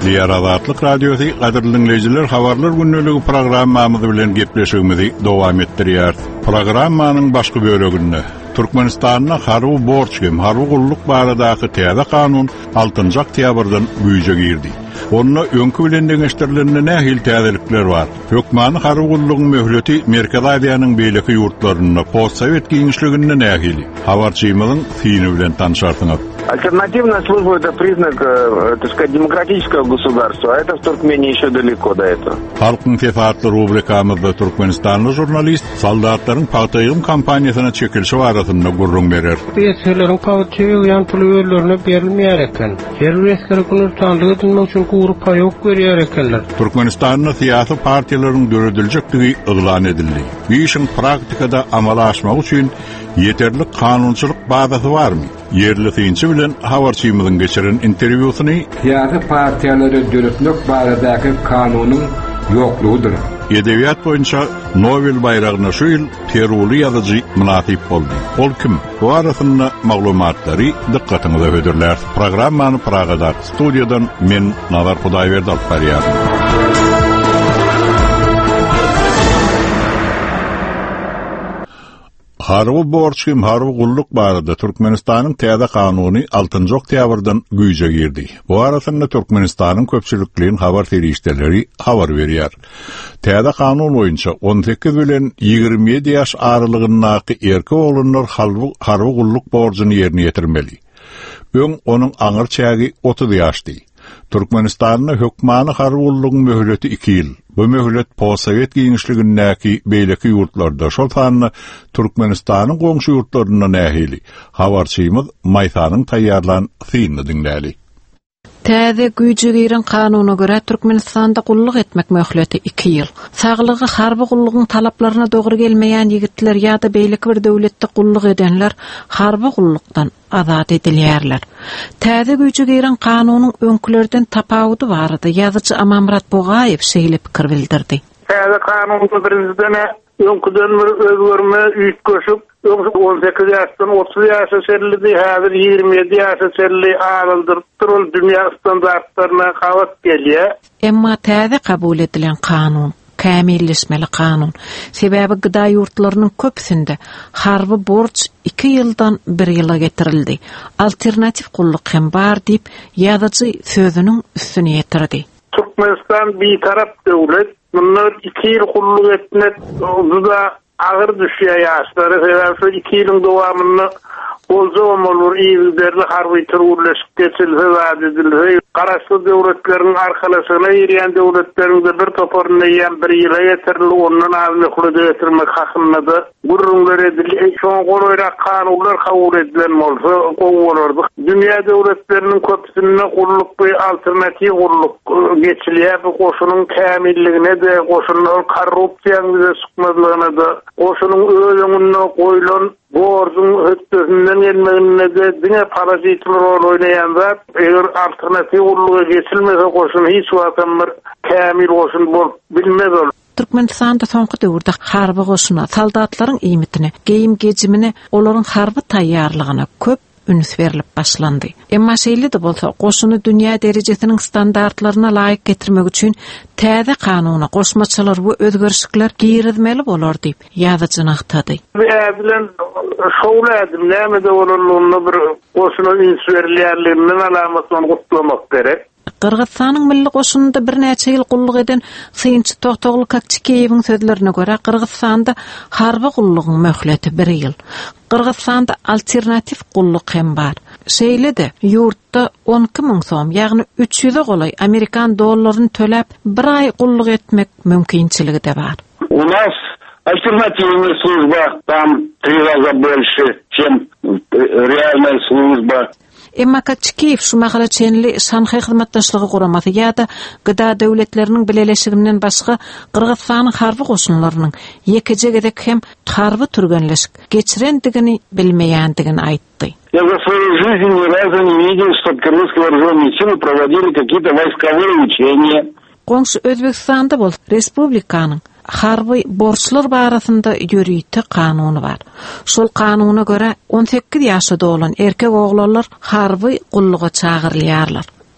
Diğer Azatlyk Radiosu gaderli dinleyijiler, habarlar günnüligi programmamyzy bilen gepleşigimizi dowam etdirýär. Programmanyň başga bölегinde Türkmenistanyna harby borç hem harby gulluk baradaky täze kanun 6 oktýabrdan güýje girdi. Onu öňkü bilen deňeşdirilenine nähil täzelikler bar. Hökmany harby gullugyň möhleti Merkez Aziýanyň beýleki ýurtlaryna post-sowet giňişligine nähil. Habarçymyzyň syny bilen tanışarsyňyz. Альтернативная служба — это признак, так сказать, демократического государства, а это в Туркмении еще далеко до этого. Halkın tefatlı rubrikamızda Türkmenistanlı jurnalist soldatların paýtygym kampaniýasyna çekilişi barasynda gurrun berer. Ýetlerin paýtygy ýan pulwerlerine berilmeýär eken. Her reskerkler tanlygy edilmek üçin gurup paýok berýär ekenler. Türkmenistan'da siyasi partiýalaryň dörediljekligi yglan edildi. Bu işin praktikada amala aşmak üçin yeterli kanunçylyk bazasy barmy? Yerli synçy bilen habarçymyzyň geçiren interwýusyny siyasi partiýalary döretmek baradaky kanunyň ýoklugydyr. Edebiyat boýunça Nobel bayragyna şu ýyl Peruly ýazyjy munasip boldy. Ol kim? Bu arasynda maglumatlary dikkatiňize höderler. Programmany Pragada studiýadan men Nazar Hudaýberdi alyp barýar. Harby borç hem harby gulluk barada Türkmenistanyň täze kanuny 6 oktýabrdan güýje girdi. Bu arasynda Türkmenistanyň köpçülikliň habar terişdeleri habar berýär. Täze kanun boýunça 18 bilen 27 ýaş aralygyndaky erkek oglanlar harby gulluk borjyny ýerine ýetirmeli. Öň onuň aňyr çägi 30 ýaşdy. Türkmenistanyň hökmany harby gullugyň möhleti 2 ýyl. Bu möhlet post-sowet giňişligindäki beýleki ýurtlarda şol sanly Türkmenistanyň goňşy ýurtlaryna nähili. Habarçymyz Maýsanyň taýýarlan syny dinläli. Täze güýje giren kanuna görä Türkmenistanda gulluk etmek möhleti 2 ýyl. Saglygy harby gullugyň talaplaryna dogry gelmeýän ýigitler ýa-da beýleki bir döwletde gulluk edenler harby gullukdan azat edilýärler. Täze güýje giren kanunyň öňkülerden tapawudy bardy. Ýazyjy Amamrat Bogaýew şeýle pikir bildirdi. Täze kanunyň birinciden öňküden bir özgörme üýt köşüp 18 ýaşdan 30 ýaşa serlidi, häzir 27 ýaşa serli araldyrypdyr, ol dünýä standartlaryna gawat gelýär. Emma täze kabul edilen kanun kämilleşmeli kanun. Sebäbi gyda ýurtlarynyň köpsinde harby borç 2 ýyldan 1 ýyla getirildi. Alternativ gulluk hem bar diýip ýazyjy sözüniň üstüne ýetirdi. Türkmenistan bir tarap döwlet, bunlar 2 ýyl gulluk etmek da ağır düşüyor yaşları. Sebäbi 2 ýylyň dowamyny boljam olur, ýygyderli harby türgürleşip geçilse wagt edilse, garaşly döwletleriň arkalaşyna ýerýän döwletleriň bir toparynda ýan 1 ýyla ýetirilip, ondan az möhlet ýetirmek hakynda gurrunlar edildi. Şoň goýrak kanunlar kabul edilen bolsa, goýulardy. Dünýä döwletleriniň köpsinde gulluk bir alternativ gulluk geçilýär. Bu goşunyň kämilligine de, goşunyň korrupsiýasyna da çykmadygyna da, goşunyň özüňe goýulan borcun hötdesinden gelmegine de diňe parazitler rol oýnaýan zat, eger alternativ gulluga geçilmese goşun hiç wagtdan bir kämil goşun bolup bilmez ol. Türkmenistanda soňky döwürde harby goşuna, soldatlaryň iýmitine, geyim gejimine, olaryň harby taýýarlygyna köp üns berilip başlandy. Emma şeýle de bolsa, goşuny dünýä derejesiniň standartlaryna laýyk getirmek üçin täze kanuny goşmaçylar bu özgörüşler girizmeli bolar diýip ýazyjy aktady. Bilen şowladım, näme de bolurlygyny bir goşuny üns berilýärligini alamatyny gutlamak gerek. Kırgızstanyň milli goşununda bir näçe ýyl gulluk eden Synçy Togtogul Kakçykeýewiň sözlerine görä Kırgızstanda harby gullugyň möhleti 1 ýyl. Kırgızstanda alternativ gulluk hem bar. Şeýle de ýurtda 12 000 soň, ýagny 300 golay Amerikan dollaryny töläp 1 ay gulluk etmek mümkinçiligi de bar. У нас альтернативная служба, там 3 раза больше, чем реальная служба. Emma Kakçykeýew şu magalaçenli Şanxay hyzmatdaşlygy guramasy ýa-da gyda döwletleriniň bileleşiginden başga Kırgızstanyň harby goşunlarynyň ýekije gedek hem harby türgenleşik geçirendigini bilmeýändigini aýtdy. Я за свою жизнь ни разу не видел, чтобы кыргызские вооруженные силы проводили какие-то войсковые учения. Goňşy Özbekistanda bol respublikanyň harby borçlar barasynda ýörüýte kanuny bar. Şol kanunyna görä 18 ýaşa dolan erkek oglanlar harby gulluga çagyrylýarlar.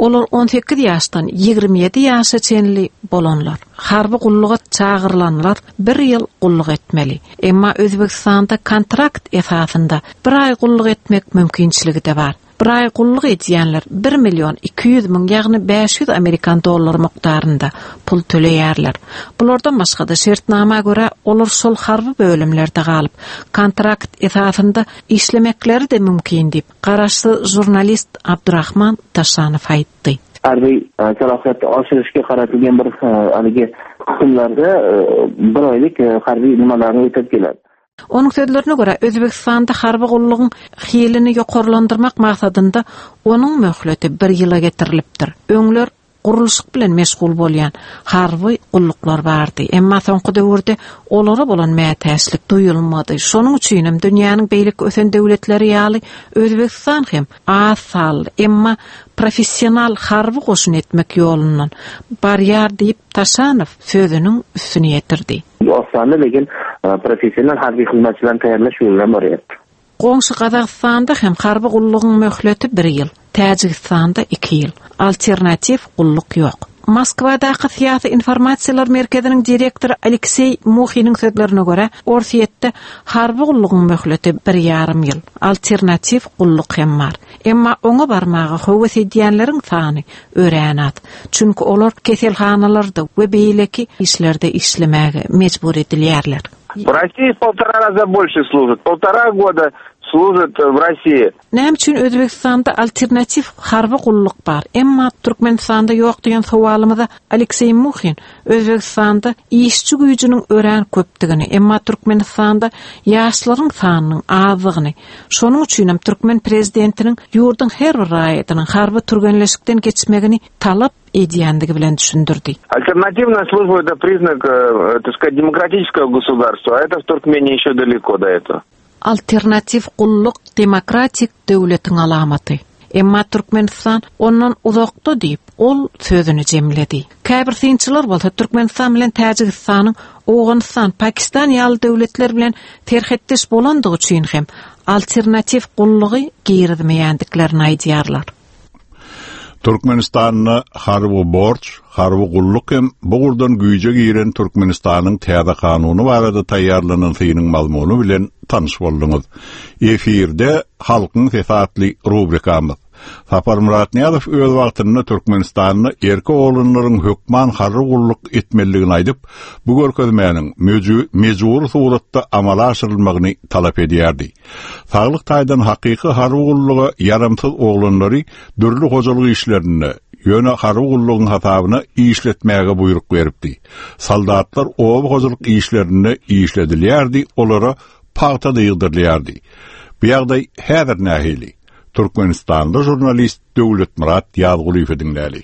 Olar 18 ýaşdan 27 ýaşa çenli bolanlar. Harby gulluga çağırlanlar 1 ýyl gulluk etmeli. Emma Özbekistanda kontrakt esasında 1 ay gulluk etmek mümkinçiligi de bar. Bir ay gulluk edýänler 1.200.000 ýagny 500 Amerikan dollary mukdarynda pul töleýärler. Bulardan başga da şertnama görä olar şol harby bölümlerde galyp kontrakt esasında işlemekleri de mümkin diýip garaşly jurnalist Abdurrahman Taşanow aýtdy. Harbiy salohiyatni oshirishga qaratilgan bir haligi qismlarda 1 oylik harbiy nimalarni o'tib keladi. Onun sözlerine göre Özbekistanda harby gullugyň hilini ýokarlandyrmak maksadynda onun möhleti 1 ýyla getirilipdir. Öňler gurulşyk bilen meşgul bolýan harby gulluklar bardy. Emma soňky döwürde olara bolan mätäslik duýulmady. Şonuň üçin dünýäniň beýlik ösen döwletleri ýaly Özbekistan hem asal emma professional harby goşun etmek ýolundan barýar diýip Taşanow sözüniň üstüne ýetirdi. Osmanlı lekin professional harbiy hizmetçilerini tayarlaş yoluna barýar. Goňşy Gazagstanda hem harby gullugyň möhleti 1 ýyl, Täjikistanda 2 ýyl. Alternativ gulluk ýok. Moskwadaky Syýasy informasiýalar merkeziniň direktory Aleksey Muhininiň sözlerine görä, Orsiýetde harby gullugyň möhleti 1,5 ýyl. Alternativ gulluk hem bar. Emma oňa barmagy höwes edýänleriň sany örenat. Çünki olar keselhanalarda we beýleki işlerde işlemäge mejbur edilýärler. В России 1,5 раза больше служат. 1,5 года служат в России. Näme üçin Özbekistanda alternativ harby gulluk bar? Emma Türkmenistanda ýok diýen sowalymyza Aleksey Muhin Özbekistanda işçi güýjüniň ören köpdigini, emma Türkmenistanda ýaşlaryň sanynyň azlygyny, şonuň üçin hem Türkmen prezidentiniň ýurdun her bir raýatynyň harby türgenleşikden geçmegini talap edýändigi bilen düşündirdi. Альтернативная служба — это признак, так сказать, демократического государства, а это в Туркмении еще далеко до этого. Alternativ gulluk demokratik döwletiň alamaty. Emma Türkmenistan ondan uzakda diýip ol sözüni jemledi. Käbir synçylar bolsa Türkmenistan bilen Täjikistanyň Owganistan, Pakistan ýaly döwletler bilen terhetdeş bolandygy üçin hem alternativ gullugy girdmeýändiklerini aýdýarlar. Türkmenistan'a harby borç, harby gulluk hem bugurdan güýje giren Türkmenistanyň täze kanuny barada taýýarlanan synyň mazmuny bilen tanış boldyňyz. Efirde halkyň sefatly rubrikamyz. Sapar Murat Niýazow öz wagtynda Türkmenistanyň erki oğlanlaryň hökman harby gulluk etmeligini aýdyp, bu görkezmäniň mejbur suratda amala aşyrylmagyny talap edýärdi. Saglyk taýdan hakyky harby gulluga yaramsyz oğlanlary dürli hojalyk işlerini ýöne harby gullugyň hasabyna işletmäge buyruk beripdi. Soldatlar oba hojalyk işlerini işledilýärdi, olara paýta ýygdyrylýardy. Bu ýagdaý häzir nähili? Türkmenistanda jurnalist Döwlet Murat Ýazgulyw dinläli.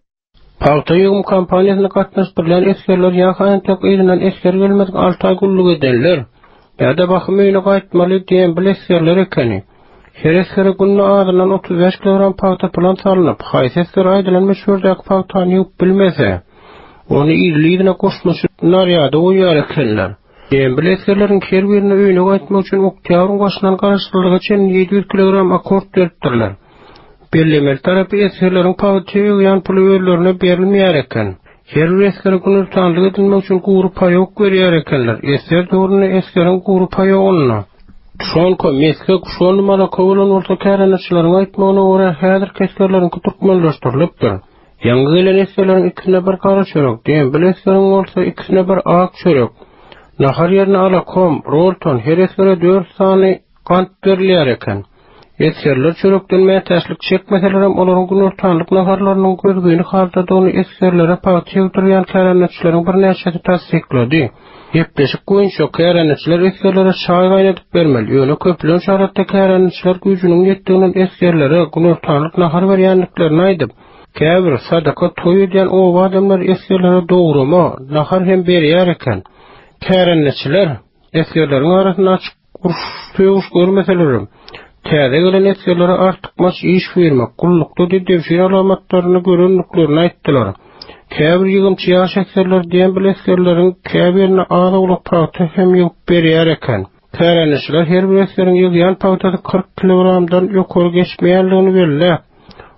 Paýta ýygym kampaniýasyna gatnaşdyrlan eskerler ýa-da tek ýerinden esker gelmez 6 ay gulluk edenler ýa-da bakymyna gaýtmaly diýen bileskerler ekeni. Her eskere günne adylan 35 kilogram paýta plan salynyp, haýsy esker aýdylan meşhurdak paýtany ýup bilmese, ony ýyllygyna goşmuş narýada oýar ekenler. Bileskerlerin her birine öýüne gaýtmak üçin oktyýaryň başyndan garaşdyrlygy üçin 700 kilogram akord beripdirler. Bellemel tarapy eskerleriň paýty ýan puly öýlerine berilmeýär eken. Her bir eskere günü tanlyk edilmek üçin gurup paýok berýär ekenler. Esker döwrüne eskeriň gurup paýogyna. Şonko meslek şol mala kowalan orta kärençilerin aýtmagyna görä häzir eskerleriň türkmenleşdirilepdir. Ýangy gelen eskerleriň ikisine bir gara çörek, diýen bileskeriň bolsa ikisine bir ak çörek. Nahar yerine Alakom, Rolton, her eskere 4 sany kant berilýär eken. Eskerler çörekden mätäslik çekmeseler hem olaryň günürtanlyk naharlarynyň gözüni hardadygyny eskerlere paýta ýygdyrýan kärençileriň bir näçesi tasdiklady. Ýepleşik goýunça kärençiler eskerlere çaý gaýnatyp bermeli. Ýöne köplen şaratda kärençiler güýjüniň ýetdiginden eskerlere günürtanlyk nahar berýänliklerini aýdyp, käbir sadaka toý edýän o adamlar eskerlere dograma, nahar hem berýär eken. Kärençiler eskerleriň arasyna açyk uruş görmeselerim. Täze gelen eskerlere artyk maç iş bermek, gullukda dewşir alamatlaryny görenliklerini aýtdylar. Käbir ýygymçy ýaş eskerler diýen bileskerleriň käbirini aza ulak paýta hem ýok berýär eken. Kärençiler her bir eskeriň ýygýan paýtasy 40 kilogramdan ýokary geçmeýänligini belläp,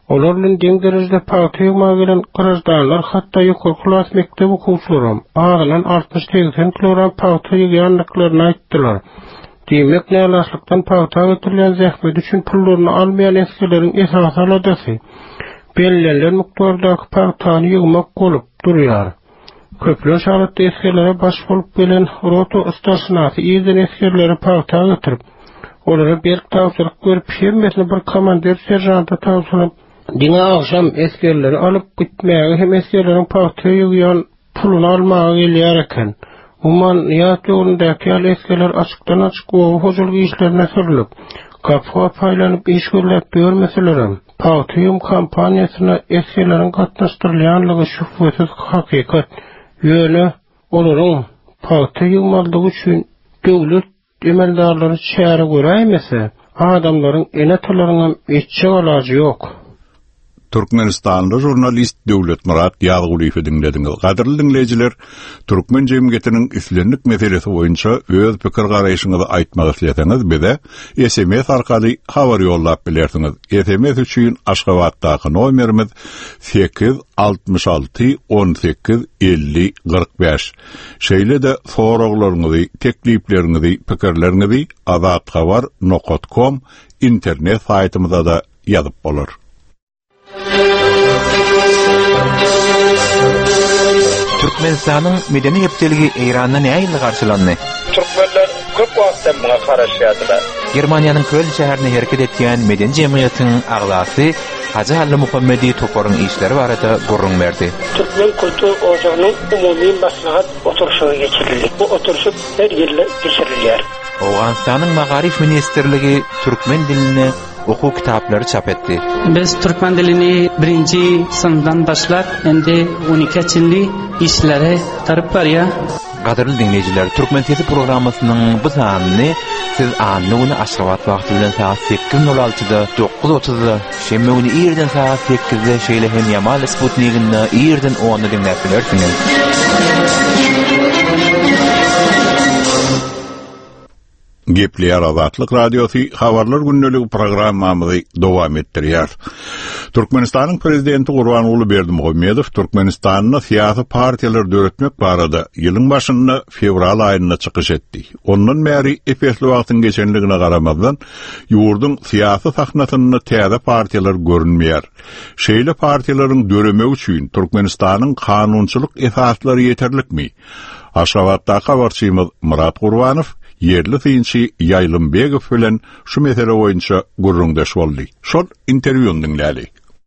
Olarlyň deň derejede paýtaýyma gelen garaşdanlar hatda ýokary klas mektebi okuwçylaram agylan 60-80 kilogram paýta ýanlyklaryny aýtdylar. Demek nälaşlykdan paýta götürilen zähmet üçin pullaryny almaýan eskerleriň esas aladysy bellilen miktardaky paýtany ýygmak bolup durýar. Köplü şaratda eskerlere baş bolup gelen roto ustasynasy ýerden eskerlere paýta götürüp olara bir tawsylyk görüp şemmetli bir komandir serjanta tawsylyp diňe akşam eskerleri alyp gitmäge hem eskerleriň paýta ýygan puluny almagy gelýär eken. Uman ýat ýolundaky eskerler açykdan açyk hojuluk işlerine sürülüp, kapga paýlanyp iş görüp görmeselerim. Paýtym kampaniýasyna eskerleriň gatnaşdyrylýanlygy şüphesiz hakykat. Ýöne olaryň paýta ýygmaldygy üçin döwlet emeldarlary çäre göräýmese, adamlaryň enetalarynyň etçe alajy ýok. Türkmenistanlı jurnalist Döwlet Murat Ýazyguliýew dinlediňiz. Gaderli dinleýijiler, türkmen jemgyýetiniň islenlik meselesi boýunça öz pikir garaýşyňyzy aýtmak isleseňiz, bize SMS arkaly habar ýollap bilersiňiz. SMS üçin Aşgabatdaky nomerimiz 866 18 50 45. Şeýle-de soraglaryňyzy, tekliplerinizi, pikirlerinizi azatxabar.com internet saýtymyza da ýazyp bolar. Türkmenistan'ın medeni hepteligi İran'da ne aylı karşılandı? Türkmenler köp wagtdan buna garaşýardylar. Germaniýanyň Köln şäherine hereket etýän medeni jemgyýetiň aglasy Hacı Halle Muhammedi Toparyň işleri barada gurrun berdi. Türkmen Kultur Ojagynyň umumy maslahat oturuşyna geçirildi. Bu oturuşy her ýerde geçirilýär. Awganystanyň Magarif ministrligi türkmen dilini oku kitaplary çap etdi. Biz türkmen dilini 1-nji sınıfdan başlap endi 12-nji işlere tarıp barýar. Gaderli dinleyijiler, Türkmen Sesi programmasynyň bu sanyny siz anly güni Aşgabat wagty bilen saat 8:06-da 9:30-da, şemme güni ýerden saat 8-de şeýle hem Yamal Sputnik'inde ýerden 10-da dinläp bilersiňiz. Gepleýär Azatlyk Radiosy habarlar günneligi programmamyzy dowam etdirýär. Türkmenistanyň prezidenti Gurbanuly Berdimuhammedow Türkmenistanyň syýasy partiýalar döretmek barada ýylyň başynda fevral aýynda çykyş etdi. Ondan bäri epesli wagtyň geçenligine garamazdan ýurduň syýasy sahnasyny täze partiýalar görünmeýär. Şeýle partiýalaryň döremek üçin Türkmenistanyň kanunçylyk esaslary ýeterlikmi? Aşgabatda habarçymyz Murat Gurbanow yerli synçy Ýaýlymbegow bilen şu mesele boýunça gurrundaş boldy. Şol interwýuny dinläli.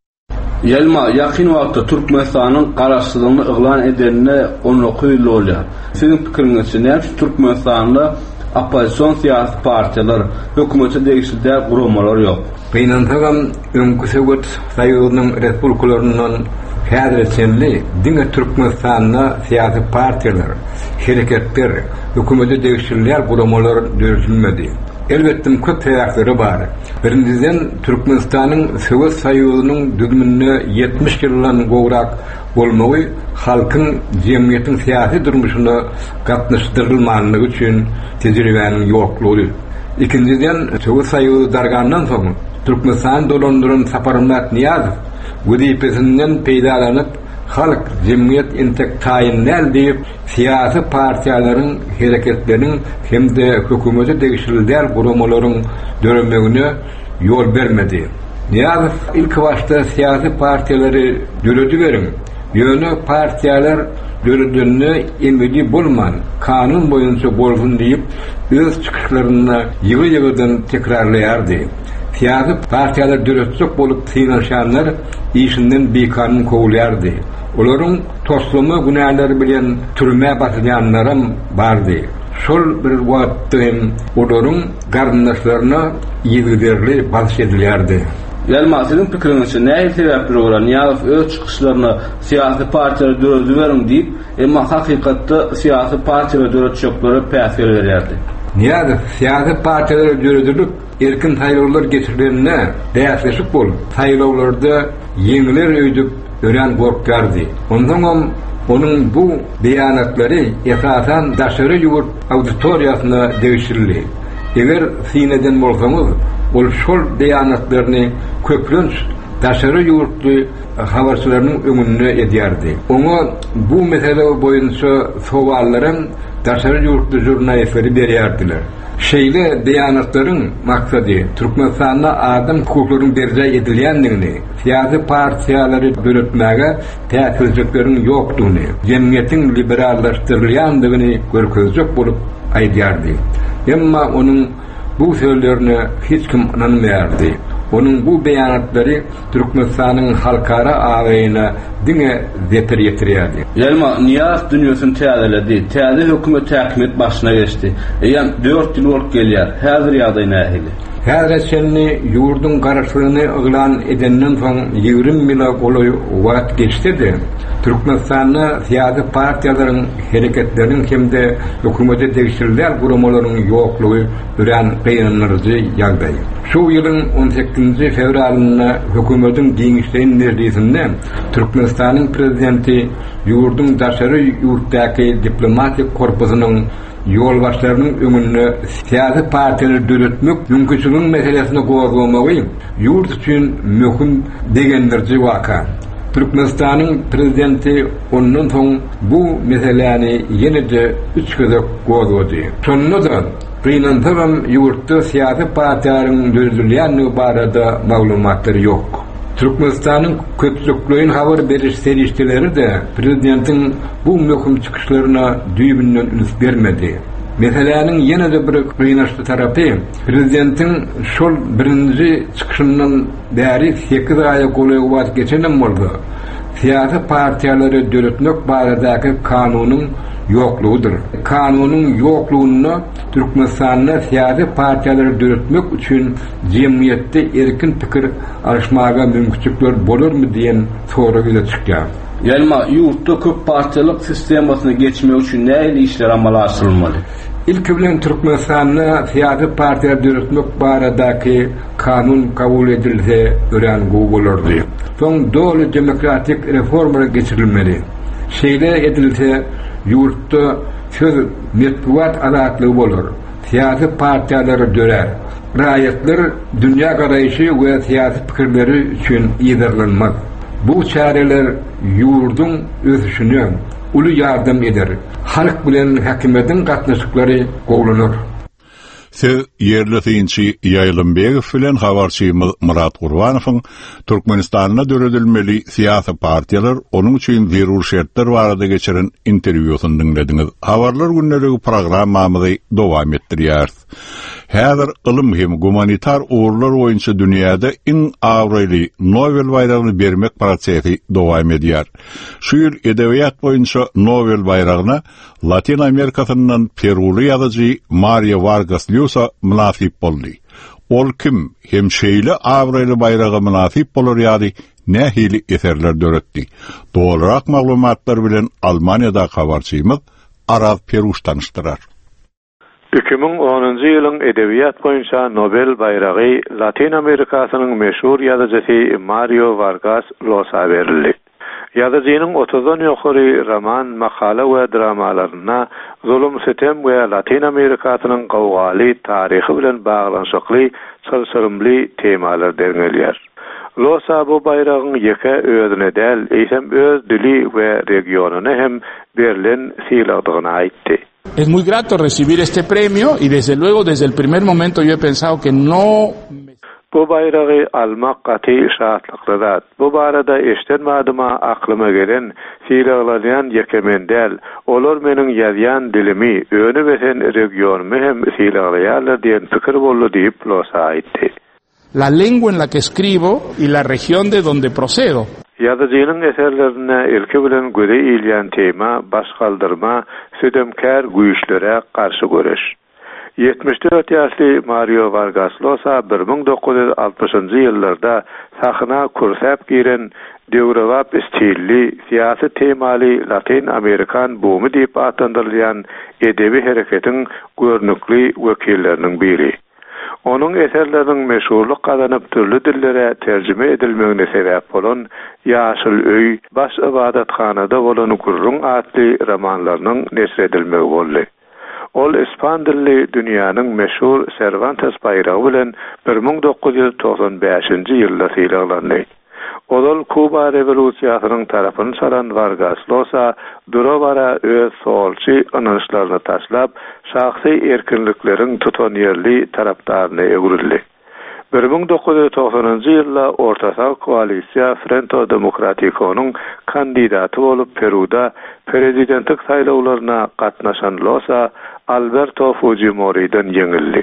Ýelma ýakyn wagtda Türkmenistanyň garaşsyzlygyny yglan edenine onu goýulýar. Siziň pikiriňizçe näçe Türkmenistanda opposision syýasy partiýalar, hökümeti degişdirýär guramalar ýok. Beýnantagan öňküseget saýygynyň respublikalarynyň häzirçenli diňe Türkmenistanyň syýasy partiýalar, şereketler, hökümeti degişdirýär guramalar döredilmedi. Elbetde köp täýärleri bar. Birinciden Türkmenistanyň söwet saýygynyň düzmünde 70 ýyldan gowrak bolmagy halkyň jemgyýetiň syýasy durmuşynda gatnaşdyrylmanlygy üçin tejribäniň ýoklugy. Ikinciden söwet saýygy dargandan soň Türkmenistan dolandyryn Saparmat Niýazow wezipesinden peýdalanyp halk jemgyýet entek taýinlär diýip syýasy partiýalaryň hereketleriniň hemde hökümeti degişdirilýär guramalaryň döremegine ýol bermedi. Niýazow ilk başda syýasy partiýalary döredi berin. Ýöne partiýalar döredinne emeli bolman, kanun boýunça bolsun diýip öz çykyşlaryny ýygy-ýygydan tekrarlaýardy. Syýasy partiýalar döretçek bolup synaşanlar işinden bekanyn kowulýardy. Olaryň toslumy günäleri bilen türme batýanlarym bardy. Şol bir wagtda olaryň gardandaşlaryna ýygyderli baş edilýärdi. Ýelma siziň pikiriňizçe näme sebäpler bolar? Niýazow öz çykyşlaryny syýasy partiýalara döredip berin diýip, emma hakykatda syýasy partiýalara döretçeklere päsel berýärdi. Niýazow syýasy partiýalara döredilip erkin saýlawlar geçirilenine däýäsleşip bolup, saýlawlarda ýeňiler öýdüp ören gorkardy. Ondan onun bu beýanatlary esasan daşary ýurt auditoriýasyna degişdirildi. Eger sineden bolsaňyz, ol şol beýanatlaryny köplünç daşary ýurtly habarçylarynyň öňünde edýärdi. Oňa bu mesele boýunça sowallaryň daşary ýurtly jurnalistleri berýärdiler. Şeýle beýanatlaryň maksady Türkmenistanda adam hukuklaryň berje edilýändigini, siyasi partiýalary bölütmäge täsirçilikleriň ýokdugyny, jemgyýetiň liberallaşdyrylýandygyny görkezjek bolup aýdýardy. Emma onuň bu sözlerini hiç kim inanmaýardy. Onun bu beýanatlary Türkmenistanyň halkara awaýyna diňe zeper ýetirýärdi. Ýalma Niyaz dünýäsini täzeledi. Täze hökümet täkmet başyna geçdi. Ýa 4 ýyl bolup gelýär. Häzir ýagdaý nähili? Häzir şeýle ýurdun garaşlygyny yglan edenden soň 20 ýyla goloý wagt geçdi. Türkmenistanyň siyasi partiýalaryň hereketleriniň hemde hökümete degişirilýär guramalaryň ýoklugy bilen beýanlanýardy ýagdaý. Şu ýylyň 18-nji fevralyna hökümetiň giňişleýän meclisinde Türkmenistanyň prezidenti ýurdun daşary ýurtdaky diplomatik korpusynyň ýolbaşlarynyň öňünde siyasi partiýalar döretmek mümkinçiligiň meselesini gowramagy ýurt üçin möhüm degenlerji waka. Türkmenistanyň prezidenti ondan soň bu meseleni ýene-de 3 gezek gowrady. Şonda Kynantaram ýurtda siyasi partiýalaryň döredilýänligi barada maglumatlary ýok. Türkmenistanyň köpçülikliň habar beriş serişçileri de prezidentin bu möhüm çykyşlaryna düýbünden üns bermedi. Meseleniň ýene-de bir gynançly tarapy prezidentin şol birinji çykyşyndan bäri 8 aýa golaý wagt geçenden boldy. Siyasi partiýalary döretmek baradaky kanunyň ýoklugydyr. Kanunyň ýoklugyny Türkmenistanda siyasi partiýalary döretmek üçin jemgyýetde erkin pikir alşmaga mümkinçilikler bolarmy diýen soru gelip çykýar. Ýalma ýurtda köp partiýalyk sistemasyna geçmek üçin näme işler amala asyrylmaly? İlk bilen Türkmenistanda siyasi partiýalar döretmek baradaky kanun kabul edilse örengu bolardy. Soň döwlet demokratik reformalar geçirilmeli. Şeýle edilse ýurtda söz metbuat azatlygy bolar. Siyasi partiýalary dörer. Raýatlar dünýä garaýşy we siyasi pikirleri üçin ýerlenmek. Bu çareler ýurdun ösüşüne uly ýardam eder. Halk bilen häkimetin gatnaşyklary gowlanır. Siz yerli synçy Ýaýlymbegow bilen habarçy Murat Gurbanowyň Türkmenistanyna döredilmeli siyasi partiýalar onuň üçin zerur şertler barada geçiren interwýusyny dinlediňiz. Habarlar günlerigi programmamyzy dowam etdirýär. Häzir ilm hem gumanitar uğurlar boýunça dünýäde iň awraly Nobel bayragyny bermek prosesi dowam edýär. Şu ýyl edebiýat boýunça Nobel bayragyna Latin Amerikasyndan Peruly ýazyjy Mario Vargas Llosa munasip boldy. Ol kim hem şeýle awraly bayragy munasip bolar ýa-da nähili eserler döretdi. Dolarak maglumatlar bilen Almaniýada habarçymyz Araz Peruş tanıştyrar. 2010-njy ýylyň edebiýat boýunça Nobel bayragy Latin Amerikasynyň meşhur ýazyjysy Mario Vargas Llosa berildi. Ýazyjynyň 30-dan ýokary roman, makala we dramalaryna zulüm, sitem we Latin Amerikasynyň gowgaly taryhy bilen baglanşykly çylsyrymly temalar derňelýär. Llosa bu bayragyň ýeke özüne däl, eýsem öz dili we regionuny hem berilen sylagyny aýtdy. Es muy grato recibir este premio y desde luego desde el primer momento yo he pensado que no. Bu bayragy almak gaty şahatlyklydar. Bu barada eşdenmädima aklyma gelen sylagylardan ýekemen däl. Olar meniň ýazýan dilimi, öňe besen regionumy hem sylagyarlar diýen pikir boldy diýip Llosa aýtdy. La lengua en la que escribo y la región de donde procedo. Ýazyjynyň eserlerine ilki bilen göre ilýän tema baş galdyrma, südemkär güýçlere garşy göreş. 74 ýaşly Mario Vargas Llosa 1960-njy ýyllarda sahna kursap giren döwrewap stilli, siýasy temaly Latin Amerikan boomy diýip atandyrylýan edebi hereketiň görnükli wekilleriniň biri. Onun eserlerinin meşhurluk kazanıp türlü dillere tercüme edilmegine sebäp bolan Ýaşyl öý, baş ibadathanada bolan Gurrun adly romanlarynyň nesredilmegi boldy. Ol ispan dilli dünýäniň meşhur Cervantes bayragi bilen 1995-nji ýylda sylagylandy. Odol Kuba revolüsiýasynyň tarapyny çalan Vargas Llosa durabara öz solçy ananşlaryny taşlap, şahsy erkinlikleriň tutanyerli tarapdaryna öwrüldi. 1990-njy ýylda Orta Koalisiýa Frente Democratico'nun kandidaty bolup Peruda prezidentlik saýlawlaryna gatnaşan Llosa Alberto Fujimori'den ýeňildi.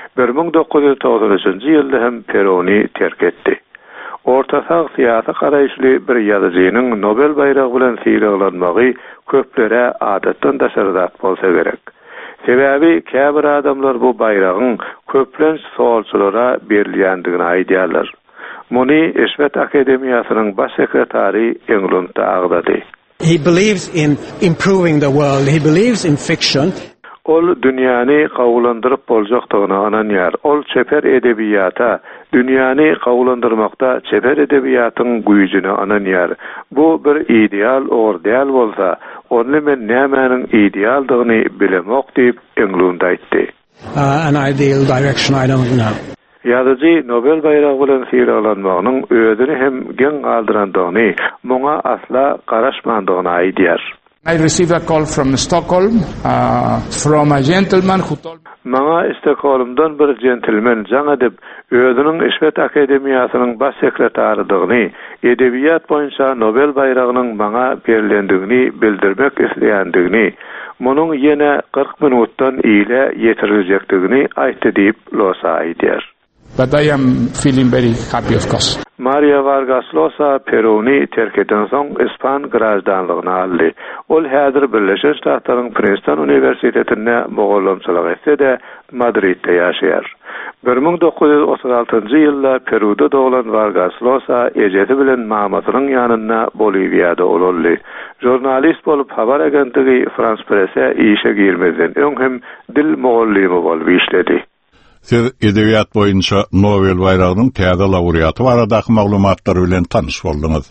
1993-njy ýylda hem Peroni terk etdi. Ortasak siyasi garaýşly bir ýazyjynyň Nobel bayragy bilen syýraglanmagy köplere adatdan daşaryk bolsa gerek. Sebebi käbir adamlar bu bayragyň köplenç solçulara berilýändigini aýdýarlar. Muny Eşmet Akademiýasynyň baş sekretary Englundda agdady. He believes in improving the world. He believes in fiction. Ol dünýäni gawulandyryp boljakdygyna ananýar. Ol çeper edebiýata, dünýäni gawulandyrmakda çeper edebiýatyň güýjüni ananýar. Bu bir ideal ordeal bolsa, onu men nämäniň idealdygyny bilemok diýip Englund aýtdy. An ideal direction I don't know. Ýazyjy Nobel bayragi bilen syýraglanmagynyň özüni hem geň galdyrandygyny, muňa asla garaşmandygyny aýdýar. I received a call from Stockholm from a gentleman who told me. Maňa Stockholmdan bir gentleman jaň edip özüniň Eşmet Akademiýasynyň baş sekretaridygyny, edebiýat boýunça Nobel bayragynyň maňa berilendigini bildirmek isleýändigini, munyň ýene 40 minutdan ýyle ýetiriljekdigini aýtdy diýip Llosa aýdýar. But I am feeling very happy, of course. Mario Vargas Llosa Peroni terk eden soň Ispan graždanlygyny aldy. Ol häzir Birleşen Ştatlaryň Princeton Universitetinde mogallamçylyk etse-de Madridde ýaşaýar. 1936-njy ýylda Peruda doğulan Vargas Llosa ejesi bilen mamasynyň ýanyna Boliviýada olandy. Jurnalist bolup habar agentligi France Presse işe girmeden öň hem dil mogallimy bolup işledi. Siz edebiyat boyunca Nobel bayragynyň täze laureaty baradaky maglumatlary bilen tanyş boldyňyz.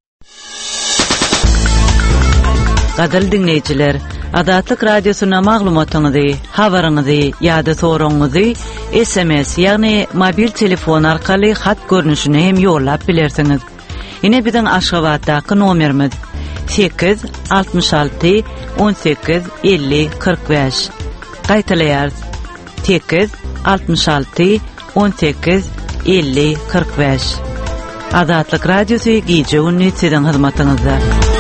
Gadal dinleyijiler, Adatlyk radiosyna maglumatyňyzy, habaryňyzy ýa-da soragyňyzy SMS ýagny mobil telefon arkaly hat görnüşine hem ýollap bilersiňiz. Ine biziň Aşgabatdaky nomerimiz 8 66 18 50 45. Gaýtalaýar 8 66 18 50 45. Adatlyk radiosu gije günni siziň hyzmatyňyzda.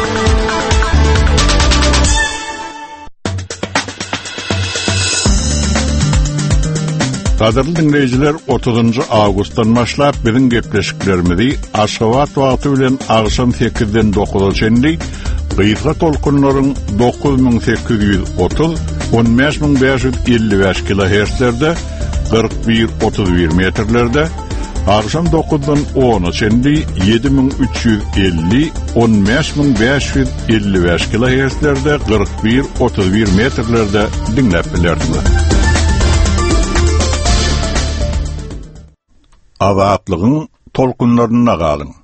Qadirli dinleyijiler, 30 awgustdan başlap biziň gepleşiklerimizi Aşgabat wagty bilen agşam 8-den 9-a çenli gıysa tolkunlaryň 9830 15555 kHz-lerde 41-31 metrlerde, agşam 9-dan 10-a çenli 7350 15555 kHz-lerde 41-31 metrlerde dinläp bilerdiňiz. Azatlygyň tolkunlaryna galyň.